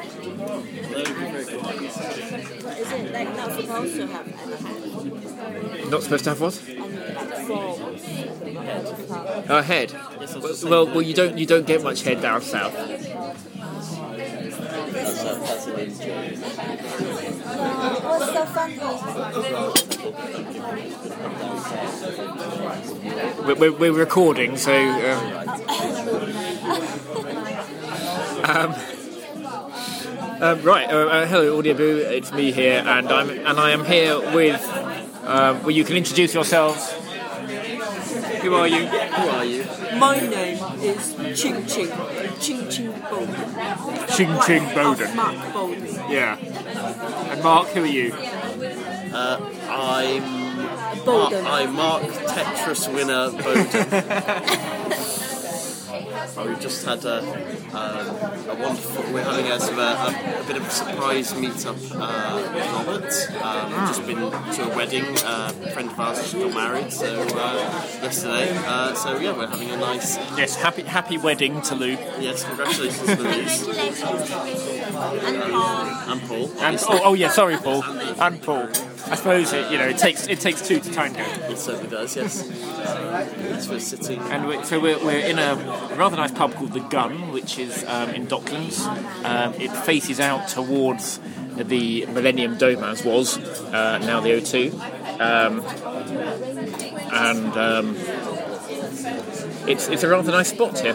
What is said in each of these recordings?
But is it like not supposed to have any head? Not supposed to have what? Like A head. Well, you don't get much head down south. That's an injury. What's so funny? We're recording, so. Right. Hello, Audio Boo. It's me here, and I am here with. Well, you can introduce yourselves. Who are you? Who are you? My name is Ching Ching Bowden. Ching Ching Bowden. Mark Bowden. Yeah. And Mark, who are you? I'm Mark Tetris winner Bowden. We've just had a wonderful. We're having a bit of a surprise meet-up with Robert. We've just been to a wedding. A friend of ours just got married, so yesterday. So yeah, we're having a nice. Yes, happy wedding to Lou. Yes, congratulations to Louise. And Paul. Oh yeah, sorry, Paul. And Paul. I suppose it takes two to tango. It certainly does. Yes. Yes, we're sitting. And we're in a rather nice pub called The Gun, which is in Docklands. It faces out towards the Millennium Dome, as was now the O2, and it's a rather nice spot here.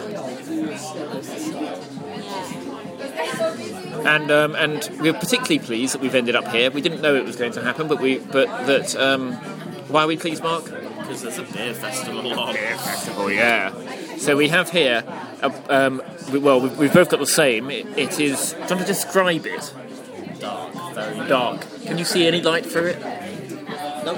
And we're particularly pleased that we've ended up here. We didn't know it was going to happen, but why are we pleased, Mark? Because there's a beer festival on. Beer festival, yeah. So we have here. We've both got the same. It is. Do you want to describe it? Dark, very dark. Can you see any light through it? No.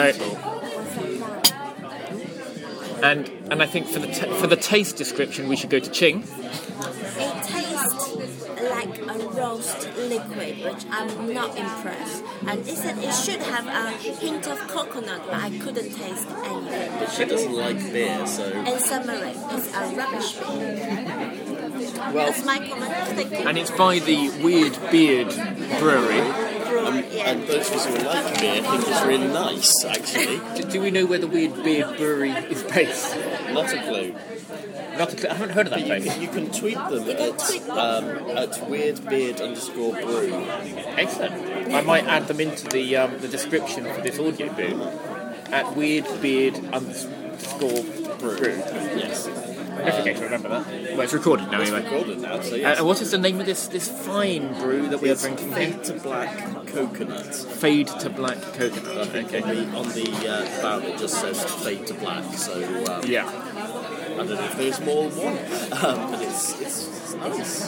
And I think for the taste description, we should go to Ching. It tastes like a roast liquid, which I'm not impressed. And it said it should have a hint of coconut, but I couldn't taste anything. But she doesn't like beer, so. And summary, it's a rubbish beer. Well, that's my comment. Thank you. And it's by the Weird Beard Brewery. And those of us who like beer think it's really nice, actually. Do we know where the Weird Beard Brewery is based? Not a clue. I haven't heard of that place. You can tweet them at weirdbeard_brew. Excellent. I might add them into the description for this audio boo at weirdbeard_brew. Yes. I forget to remember that. Well, it's recorded now anyway. It's recorded now, so yes. And what is the name of this fine brew that we are drinking? Fade to Black Coconut. Fade to Black Coconut. Okay. On the barrel it just says Fade to Black, so yeah. I don't know if there's more than one, but it's nice.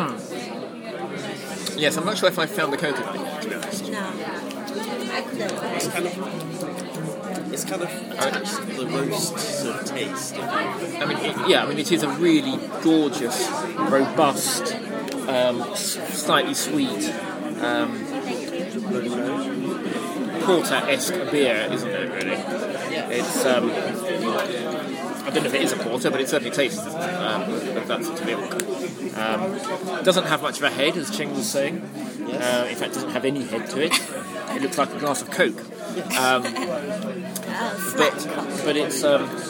Yes, I'm not sure if I found the coconut, to be honest. No, I couldn't. It's kind of attached to the roast sort of taste. It is a really gorgeous, robust, slightly sweet, porter-esque beer, isn't it? Really, it's. I don't know if it is a porter, but it certainly tastes of that sort of milk. Doesn't have much of a head, as Ching was saying. Yes. In fact, doesn't have any head to it. It looks like a glass of Coke. But it's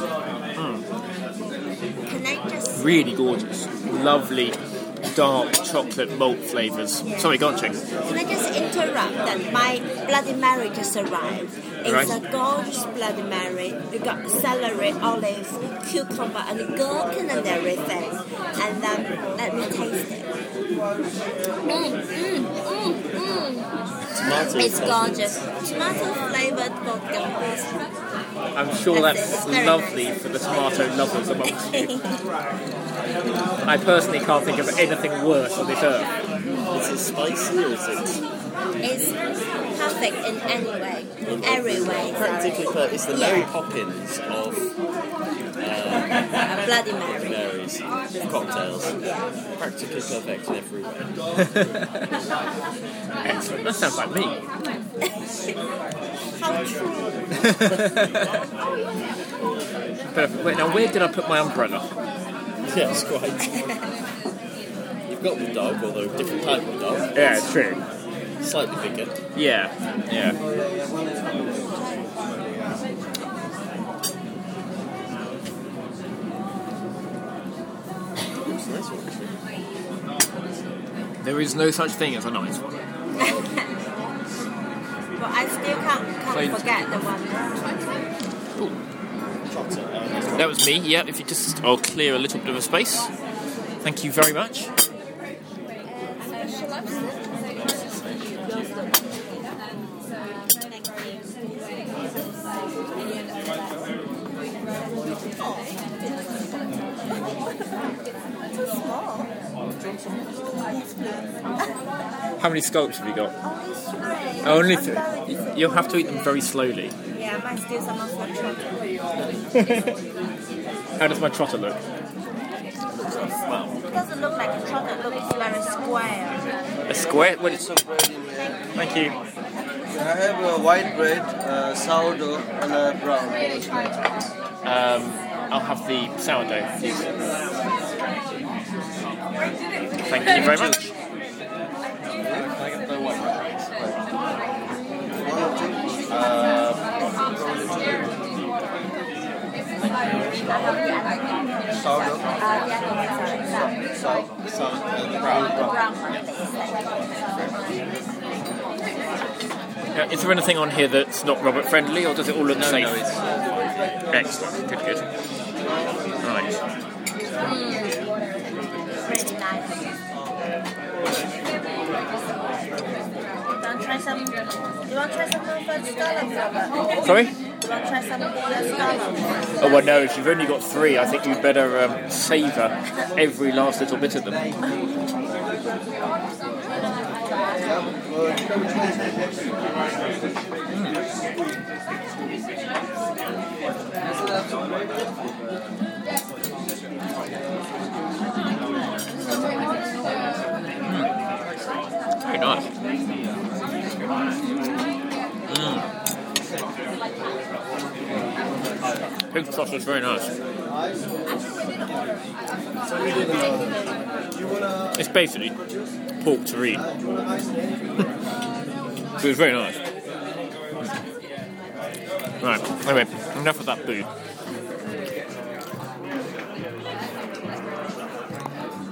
really gorgeous, lovely, dark chocolate malt flavours. Sorry, go on, Ching. Can I just interrupt that my Bloody Mary just arrived? It's a gorgeous Bloody Mary. You got celery, olive, cucumber, and gherkin and everything. And then let me taste it. It's gorgeous. Tomato flavoured vodka. I'm sure that's lovely nice for the tomato lovers amongst you. I personally can't think of anything worse on this earth. Is it spicy or is it? It's perfect in any way, in every way. Practically perfect. It's the Mary Poppins of Bloody Mary. Marys, cocktails. Practically perfect in every way. Excellent. That sounds like me. How true. Perfect. Wait, now where did I put my umbrella? Yes, quite. I've got the dog, although a different type of dog. Yeah, it's true. Slightly bigger. Yeah. There is no such thing as a nice one. But I still can't forget the one. That was me, yeah. If you just, I'll clear a little bit of a space. Thank you very much. How many scallops have you got? Only three. You'll have to eat them very slowly. Yeah, I might steal some of my trotter. How does my trotter look? It doesn't look like a trotter, it looks very square. A square? What is... Thank you. I have a white bread, sourdough, and a brown. I'll have the sourdough. Thank you very much. Sourdough. Is there anything on here that's not Robert friendly, or does it all look safe? No, it's excellent. Good. Right. Really nice. You want to try some of the scallops, Robert? Sorry? You want to try some of the scallops? Oh, well, no, if you've only got three, I think you'd better savour every last little bit of them. Very nice. Pig sauce is very nice. It's basically pork terrine. So it's very nice. Right, anyway, enough of that boo.